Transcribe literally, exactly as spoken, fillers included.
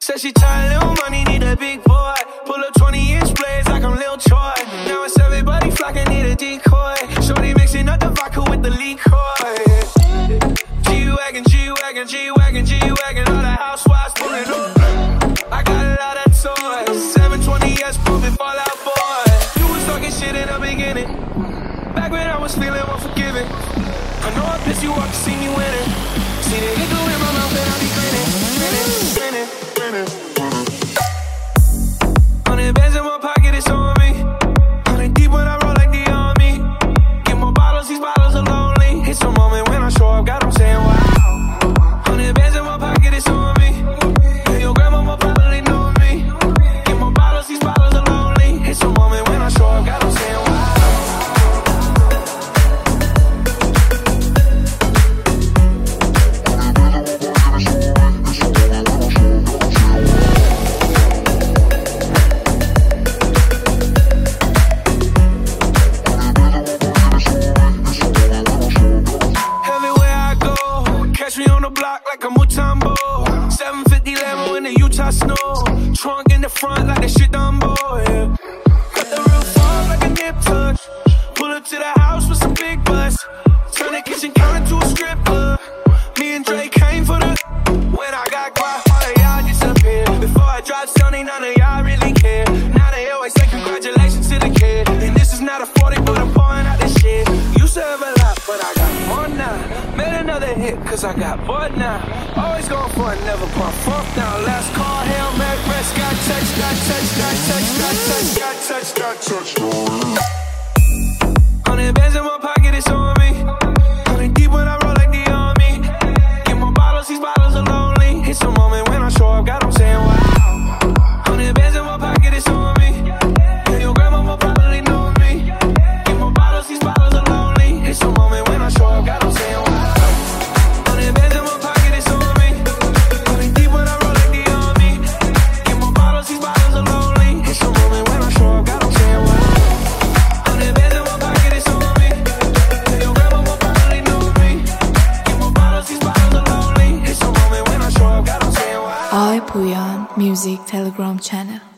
Said she tired, little money, need a big boy. Pull up twenty inch blades like I'm Lil Troy. Now it's everybody flocking, need a decoy. Shorty mixing up the vodka with the liquor. G-Wagon, G-Wagon, G-Wagon, G-Wagon. All the housewives pulling up. I got a lot of toys. seven twenty S, proof it, fall out, boy. You was talking shit in the beginning. Back when I was feeling unforgiving. I know I pissed you off to see me winning. See the hiccup in my mouth and I be grinning, grinning, grinning, grinning. Hundred bands in my pocket, it's on me. Hundred deep when I roll like the army. Get more bottles, these bottles are lonely. It's a moment when I show up, God, I'm saying wow. Hundred bands in my pocket, it's on me. And your grandma will probably know me. Get more bottles, these bottles are lonely. It's a moment when I show up, God, I'm saying wow. Trunk in the front like that shit Dumbo, yeah. Cut the roof off like a nip tuck. Pull up to the house with some big butts. Turn the kitchen counter to a strip club. Me and Drake came for the. When I got quiet, all of y'all disappeared. Before I dropped Sony, none of y'all really care. Now they always say congratulations to the kid. And this is not a forty, but I'm pouring out this shit. Used to have a lot, but I got more now. Made another hit, cause I got bored now. Always going for it, never pump fuck now. Last call, Hail Mary, press, got touch, got touch, got touch, got touch, got touch, got touch. Hundred bands in my pocket, it's on me. Hundred deep when I roll like the army. Get more bottles, these bottles are lonely. It's a moment when I show up, God, I'm saying wow. Hundred bands in my pocket, it's on me. And your grandma will probably know me. Get more bottles, these bottles are lonely. It's a moment when I show up, God, I'm saying wow. Hundred bands in my pocket, it's on me. Hundred deep when I roll like the army. Get more bottles, these bottles are lonely. It's a moment when I show up, God, I'm saying wow. Hundred bands in my pocket, it's on me. And your grandma will probably know me. Get more bottles, these bottles are lonely. It's a moment when I show up, God, I'm saying wow. Ay Puyan Music Telegram channel.